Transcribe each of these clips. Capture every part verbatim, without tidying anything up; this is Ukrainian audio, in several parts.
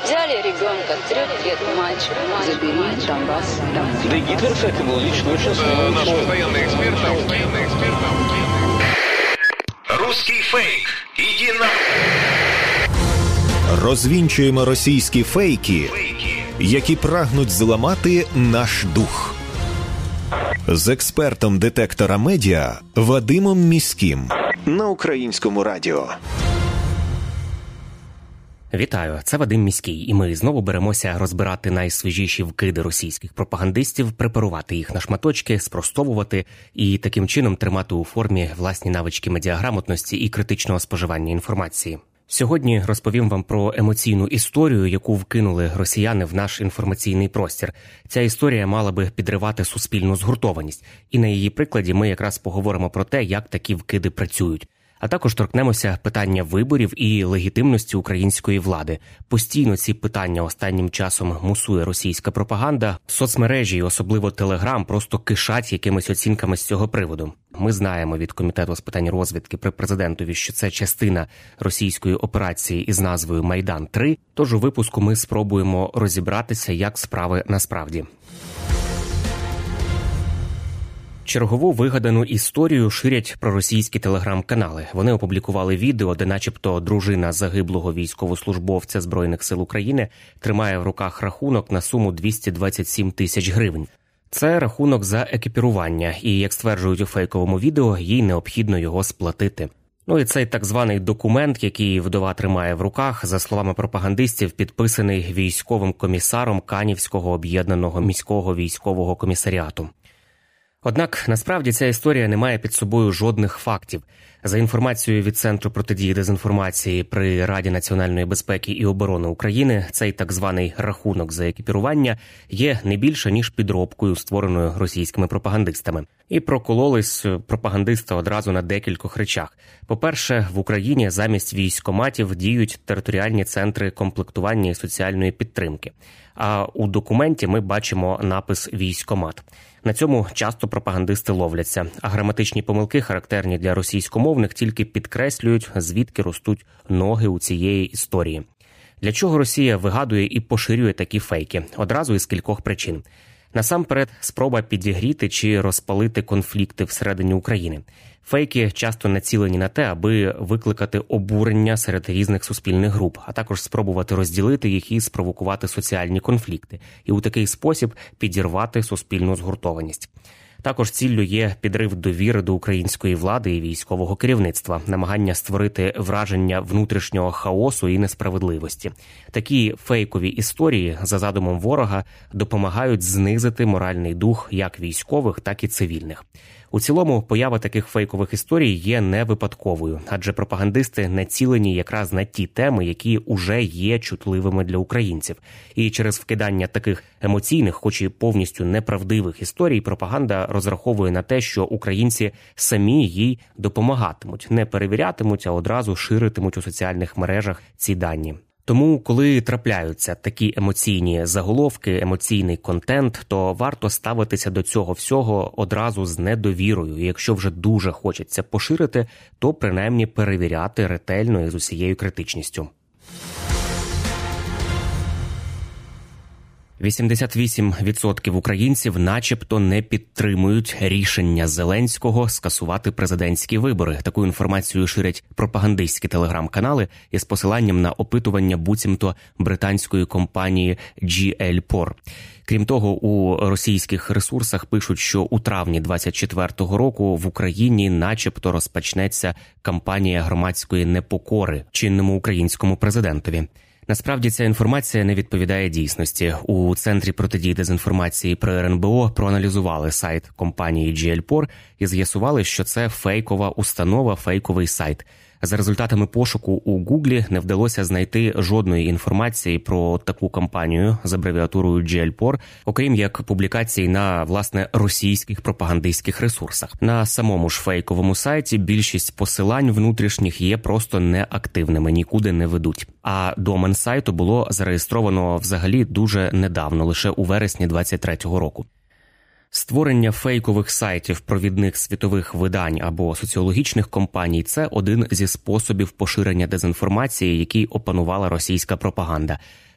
Взяли ребенка, трех лет мальчик, забери Донбасс домой. Да и Гитлер, кстати, был лично очень смелый. Наш постоянный эксперт, постоянный эксперт. Русский фейк. Иди на... Розвінчуємо російські фейки, які прагнуть зламати наш дух. З експертом детектора медіа Вадимом Міським на Українському радіо. Вітаю, це Вадим Міський, і ми знову беремося розбирати найсвіжіші вкиди російських пропагандистів, препарувати їх на шматочки, спростовувати і таким чином тримати у формі власні навички медіаграмотності і критичного споживання інформації. Сьогодні розповім вам про емоційну історію, яку вкинули росіяни в наш інформаційний простір. Ця історія мала би підривати суспільну згуртованість, і на її прикладі ми якраз поговоримо про те, як такі вкиди працюють. А також торкнемося питання виборів і легітимності української влади. Постійно ці питання останнім часом мусує російська пропаганда. Соцмережі, особливо Телеграм, просто кишать якимись оцінками з цього приводу. Ми знаємо від Комітету з питань розвідки при президентові, що це частина російської операції із назвою «Майдан-три». Тож у випуску ми спробуємо розібратися, як справи насправді. Чергову вигадану історію ширять проросійські телеграм-канали. Вони опублікували відео, де начебто дружина загиблого військовослужбовця Збройних сил України тримає в руках рахунок на суму двісті двадцять сім тисяч гривень. Це рахунок за екіпірування, і, як стверджують у фейковому відео, їй необхідно його сплатити. Ну і цей так званий документ, який вдова тримає в руках, за словами пропагандистів, підписаний військовим комісаром Канівського об'єднаного міського військового комісаріату. Однак, насправді, ця історія не має під собою жодних фактів. За інформацією від Центру протидії дезінформації при Раді національної безпеки і оборони України, цей так званий рахунок за екіпірування є не більше, ніж підробкою, створеною російськими пропагандистами. І прокололись пропагандисти одразу на декількох речах. По-перше, в Україні замість військкоматів діють територіальні центри комплектування і соціальної підтримки. А у документі ми бачимо напис «військкомат». На цьому часто пропагандисти ловляться, а граматичні помилки, характерні для російськомовних, тільки підкреслюють, звідки ростуть ноги у цієї історії. Для чого Росія вигадує і поширює такі фейки? Одразу із кількох причин. Насамперед, спроба підігріти чи розпалити конфлікти всередині України. Фейки часто націлені на те, аби викликати обурення серед різних суспільних груп, а також спробувати розділити їх і спровокувати соціальні конфлікти. І у такий спосіб підірвати суспільну згуртованість. Також ціллю є підрив довіри до української влади і військового керівництва, намагання створити враження внутрішнього хаосу і несправедливості. Такі фейкові історії, за задумом ворога, допомагають знизити моральний дух як військових, так і цивільних. У цілому, поява таких фейкових історій є не випадковою, адже пропагандисти націлені якраз на ті теми, які уже є чутливими для українців. І через вкидання таких емоційних, хоч і повністю неправдивих історій, пропаганда розраховує на те, що українці самі їй допомагатимуть, не перевірятимуть, а одразу ширитимуть у соціальних мережах ці дані. Тому, коли трапляються такі емоційні заголовки, емоційний контент, то варто ставитися до цього всього одразу з недовірою. І якщо вже дуже хочеться поширити, то принаймні перевіряти ретельно і з усією критичністю. вісімдесят вісім відсотків українців начебто не підтримують рішення Зеленського скасувати президентські вибори. Таку інформацію ширять пропагандистські телеграм-канали із посиланням на опитування буцімто британської компанії джі ель пор. Крім того, у російських ресурсах пишуть, що у травні двадцять четвертого року в Україні начебто розпочнеться кампанія громадської непокори чинному українському президентові. Насправді, ця інформація не відповідає дійсності. У Центрі протидії дезінформації при ер ен бе о проаналізували сайт компанії джі ель пор і з'ясували, що це фейкова установа, фейковий сайт. За результатами пошуку у Гуглі не вдалося знайти жодної інформації про таку компанію з абревіатурою джі ель пор, окрім як публікацій на, власне, російських пропагандистських ресурсах. На самому ж фейковому сайті більшість посилань внутрішніх є просто неактивними, нікуди не ведуть. А домен сайту було зареєстровано взагалі дуже недавно, лише у вересні двадцять третього року. Створення фейкових сайтів провідних світових видань або соціологічних компаній – це один зі способів поширення дезінформації, який опанувала російська пропаганда.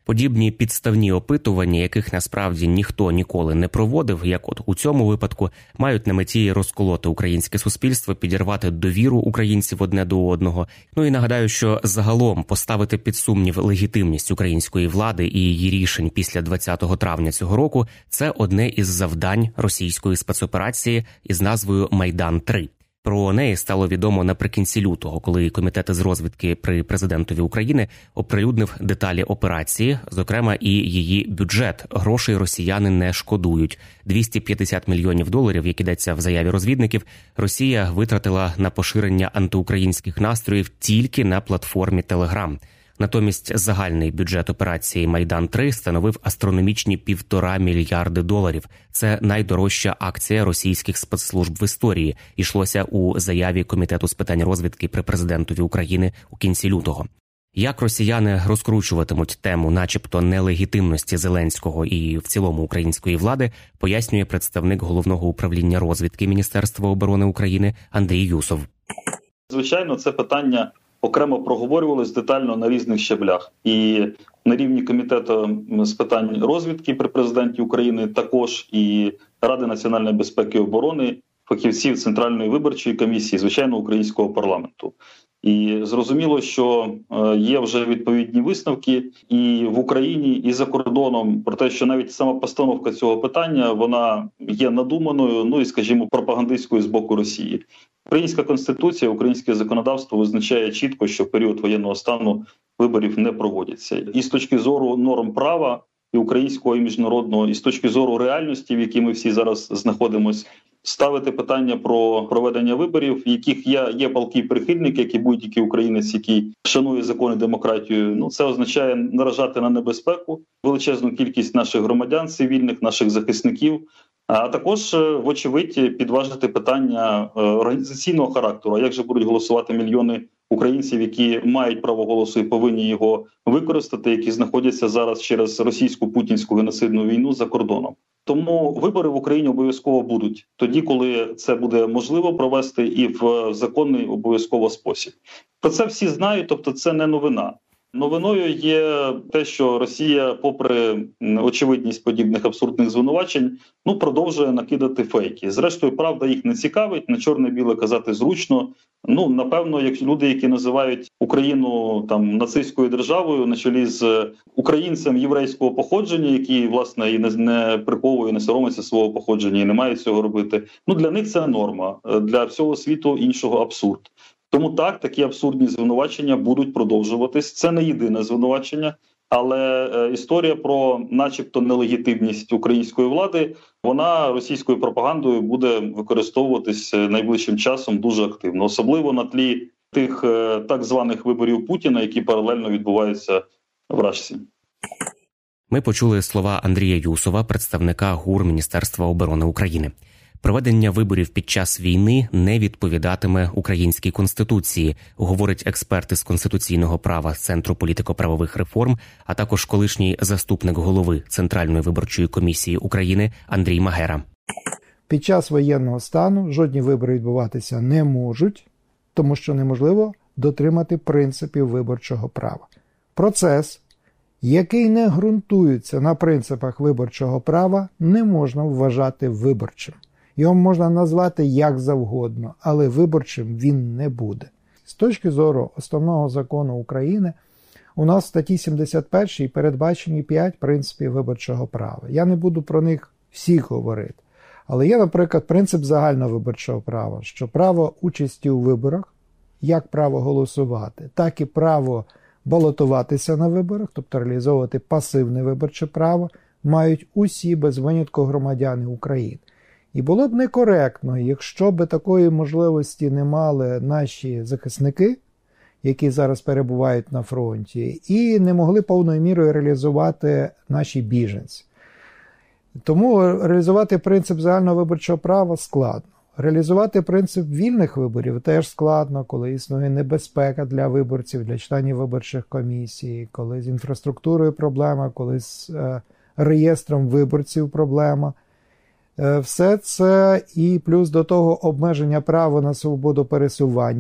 Подібні підставні опитування, яких насправді ніхто ніколи не проводив, як от у цьому випадку, мають на меті розколоти українське суспільство, підірвати довіру українців одне до одного. Ну і нагадаю, що загалом поставити під сумнів легітимність української влади і її рішень після двадцятого травня цього року – це одне із завдань російської спецоперації із назвою «Майдан три». Про неї стало відомо наприкінці лютого, коли комітет з розвідки при президентові України оприлюднив деталі операції, зокрема і її бюджет. Грошей росіяни не шкодують. двісті п'ятдесят мільйонів доларів, як йдеться в заяві розвідників, Росія витратила на поширення антиукраїнських настроїв тільки на платформі Telegram. Натомість загальний бюджет операції «Майдан три» становив астрономічні півтора мільярди доларів. Це найдорожча акція російських спецслужб в історії. Ішлося у заяві Комітету з питань розвідки при президентові України у кінці лютого. Як росіяни розкручуватимуть тему начебто нелегітимності Зеленського і в цілому української влади, пояснює представник Головного управління розвідки Міністерства оборони України Андрій Юсов. Звичайно, це питання окремо проговорювалось детально на різних щаблях. І на рівні Комітету з питань розвідки при президенті України, також і Ради національної безпеки і оборони, фахівців Центральної виборчої комісії, звичайно, українського парламенту. І зрозуміло, що є вже відповідні висновки і в Україні, і за кордоном про те, що навіть сама постановка цього питання, вона є надуманою, ну і, скажімо, пропагандистською з боку Росії. Українська конституція, українське законодавство визначає чітко, що в період воєнного стану виборів не проводяться. І з точки зору норм права, і українського, і міжнародного, і з точки зору реальності, в якій ми всі зараз знаходимося, ставити питання про проведення виборів, в яких є, є палкий прихильник, як і будь-який українець, який шанує закон і демократію, ну це означає наражати на небезпеку величезну кількість наших громадян цивільних, наших захисників, а також, вочевидь, підважити питання організаційного характеру. А як же будуть голосувати мільйони українців, які мають право голосу і повинні його використати, які знаходяться зараз через російську путінську геноцидну війну за кордоном? Тому вибори в Україні обов'язково будуть тоді, коли це буде можливо провести і в законний обов'язково спосіб. Про це всі знають, тобто це не новина. Новиною є те, що Росія, попри очевидність подібних абсурдних звинувачень, ну продовжує накидати фейки. Зрештою, правда їх не цікавить, на чорне-біле казати зручно. Ну, напевно, як люди, які називають Україну там нацистською державою, на чолі з українцем єврейського походження, який, власне, і не, не приховує, не соромиться свого походження і не має цього робити, ну для них це норма, для всього світу іншого абсурд. Тому так, такі абсурдні звинувачення будуть продовжуватись. Це не єдине звинувачення, але е, історія про начебто нелегітимність української влади, вона російською пропагандою буде використовуватись найближчим часом дуже активно. Особливо на тлі тих е, так званих виборів Путіна, які паралельно відбуваються в Рашці. Ми почули слова Андрія Юсова, представника ГУР Міністерства оборони України. Проведення виборів під час війни не відповідатиме українській конституції, говорить експерт із конституційного права Центру політико-правових реформ, а також колишній заступник голови Центральної виборчої комісії України Андрій Магера. Під час воєнного стану жодні вибори відбуватися не можуть, тому що неможливо дотримати принципів виборчого права. Процес, який не ґрунтується на принципах виборчого права, не можна вважати виборчим. Його можна назвати як завгодно, але виборчим він не буде. З точки зору основного закону України, у нас в статті сімдесят першій передбачені п'ять принципів виборчого права. Я не буду про них всіх говорити. Але є, наприклад, принцип загального виборчого права, що право участі у виборах, як право голосувати, так і право балотуватися на виборах, тобто реалізовувати пасивне виборче право, мають усі без винятку громадяни України. І було б некоректно, якщо б такої можливості не мали наші захисники, які зараз перебувають на фронті, і не могли повною мірою реалізувати наші біженці. Тому реалізувати принцип загального виборчого права складно. Реалізувати принцип вільних виборів теж складно, коли існує небезпека для виборців, для членів виборчих комісій, коли з інфраструктурою проблема, коли з е, реєстром виборців проблема. Все це і плюс до того обмеження права на свободу пересування,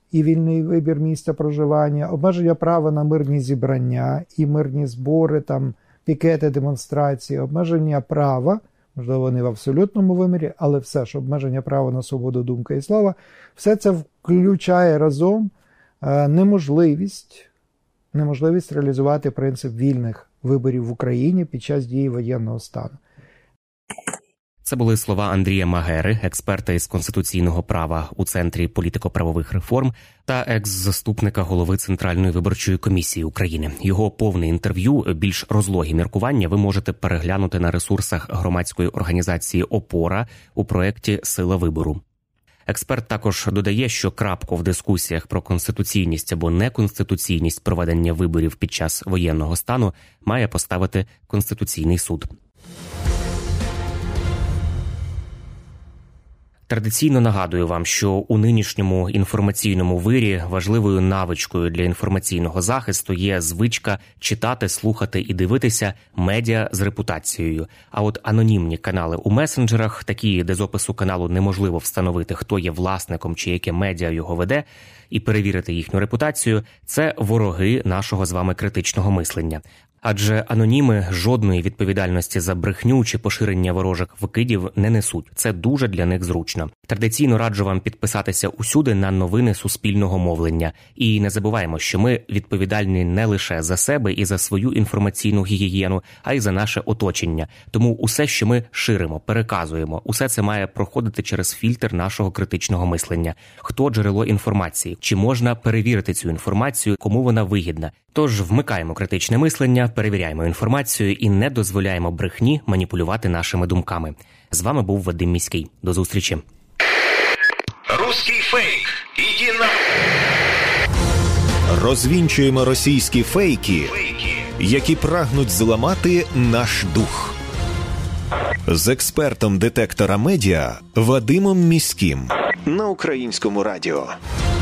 і вільний вибір місця проживання, обмеження права на мирні зібрання і мирні збори, там, пікети, демонстрації, обмеження права, можливо, не в абсолютному вимірі, але все ж обмеження права на свободу думки і слова, все це включає разом неможливість, неможливість реалізувати принцип вільних виборів в Україні під час дії воєнного стану. Це були слова Андрія Магери, експерта із конституційного права у Центрі політико-правових реформ та екс-заступника голови Центральної виборчої комісії України. Його повне інтерв'ю, більш розлогі міркування ви можете переглянути на ресурсах громадської організації «Опора» у проєкті «Сила вибору». Експерт також додає, що крапку в дискусіях про конституційність або неконституційність проведення виборів під час воєнного стану має поставити Конституційний суд. Традиційно нагадую вам, що у нинішньому інформаційному вирі важливою навичкою для інформаційного захисту є звичка читати, слухати і дивитися медіа з репутацією. А от анонімні канали у месенджерах, такі, де з опису каналу неможливо встановити, хто є власником чи яке медіа його веде, і перевірити їхню репутацію – це вороги нашого з вами критичного мислення. Адже аноніми жодної відповідальності за брехню чи поширення ворожих вкидів не несуть. Це дуже для них зручно. Традиційно раджу вам підписатися усюди на новини суспільного мовлення. І не забуваємо, що ми відповідальні не лише за себе і за свою інформаційну гігієну, а й за наше оточення. Тому усе, що ми ширимо, переказуємо, усе це має проходити через фільтр нашого критичного мислення. Хто джерело інформації? Чи можна перевірити цю інформацію, кому вона вигідна? Тож вмикаємо критичне мислення, перевіряємо інформацію і не дозволяємо брехні маніпулювати нашими думками. З вами був Вадим Міський. До зустрічі. Русський фейк. Іди на... Розвінчуємо російські фейки, які прагнуть зламати наш дух. З експертом детектора медіа Вадимом Міським на Українському радіо.